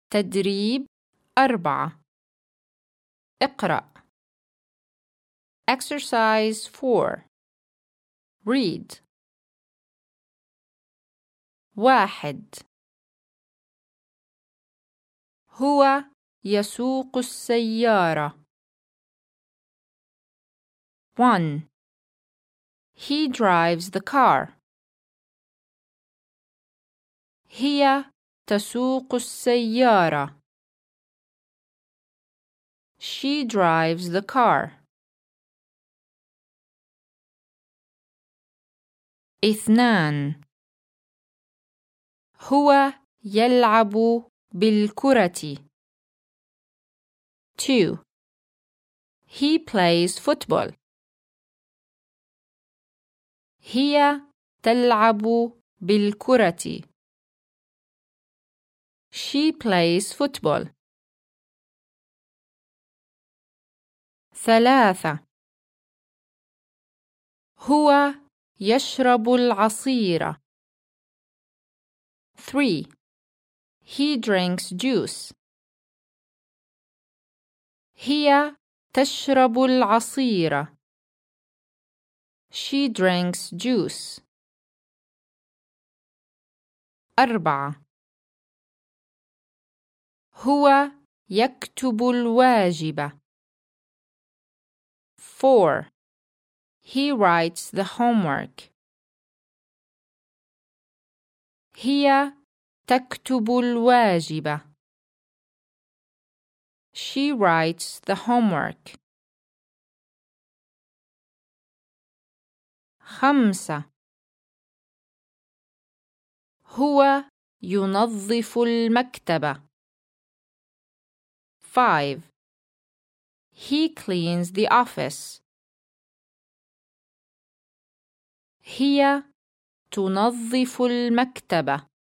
تدريب 4. اقرأ. Exercise 4. Read. 1. هو يسوق السيارة. 1. He drives the car. هي تسوق السيارة. She drives the car. 2. هو يلعب بالكرة. 2. He plays football. هي تلعب بالكرة. She plays football. 3. هو يشرب العصير. 3. He drinks juice. هي تشرب العصير. She drinks juice. 4. هو يكتب الواجب. 4. He writes the homework. هي تكتب الواجب. She writes the homework. 5. هو ينظف المكتب. 5. He cleans the office. هي تنظف المكتب.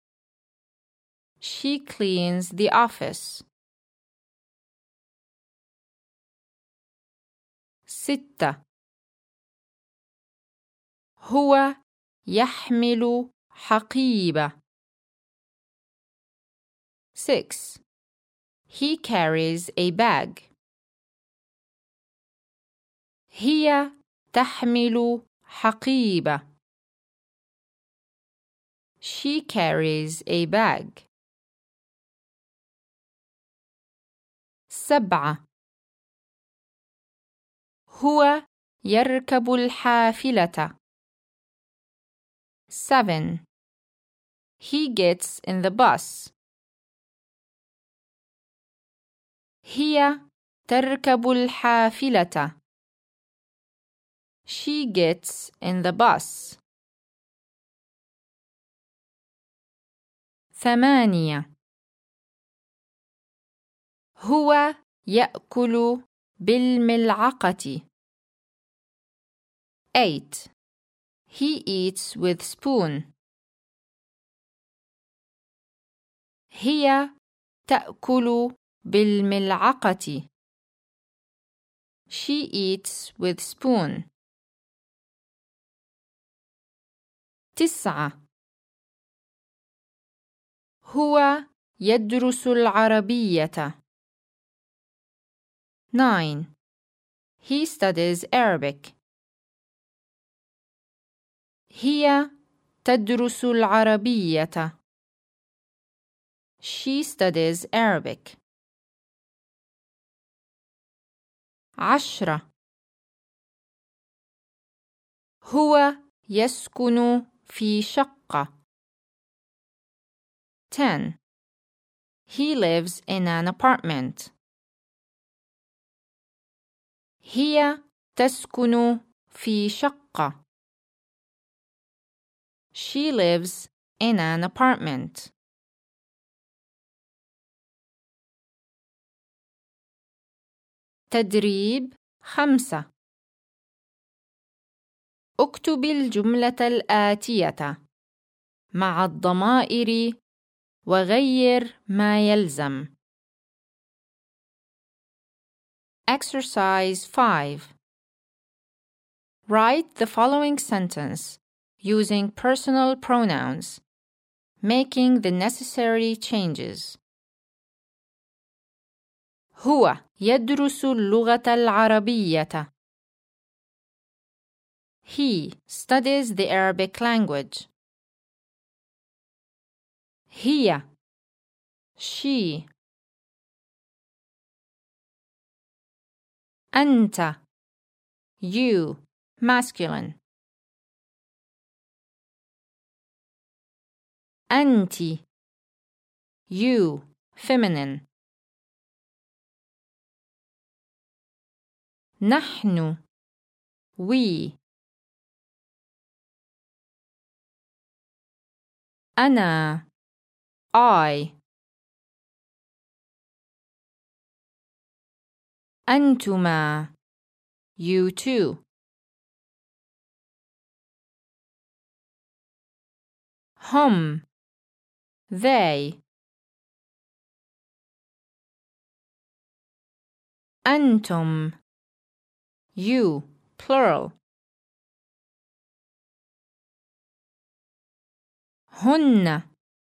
She cleans the office. 6. هو يحمل حقيبة. 6. He carries a bag. هي تحمل حقيبة. She carries a bag. 7. هو يركب الحافلة. 7. He gets in the bus. هي تركب الحافلة. She gets in the bus. 8. هو يأكل بالملعقة. 8. He eats with spoon. هي تأكل بالملعقة. She eats with spoon. 9. هو يدرس العربية. 9. He studies Arabic. هي تدرس العربية. She studies Arabic. 10. هو يسكن في شقة. 10. He lives in an apartment. هي تسكن في شقة. She lives in an apartment. تدريب 5. اكتب الجملة الآتية مع الضمائر وغير ما يلزم. Exercise 5. Write the following sentence using personal pronouns, making the necessary changes. هو يدرس اللغة العربية. He studies the Arabic language. هي she. أنت you masculine. أنتِ you feminine. نحن we. أنا I. أنتما you two. هم they. أنتم you plural. هن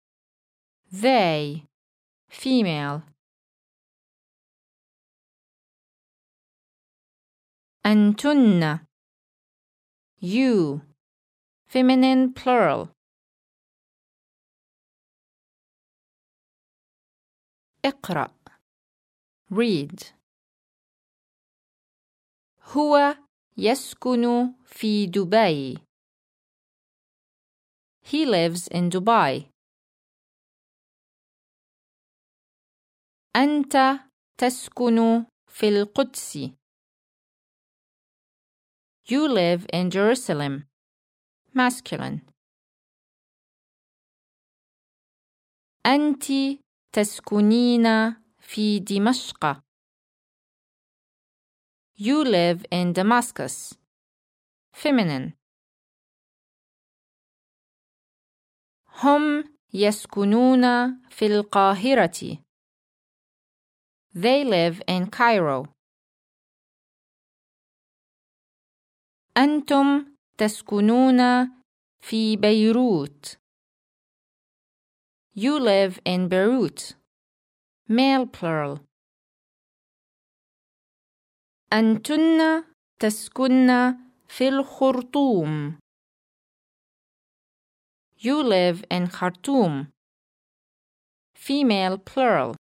they female. أنتن you feminine plural. اقرأ read. هو يسكن في دبي. He lives in Dubai. أنت تسكن في القدس. You live in Jerusalem. Masculine. أنت تسكنين في دمشق. You live in Damascus. Feminine. هم يسكنون في القاهرة. They live in Cairo. أنتم تسكنون في بيروت. You live in Beirut. Male plural. أنتن تسكن في الخرطوم. You live in Khartoum. Female plural.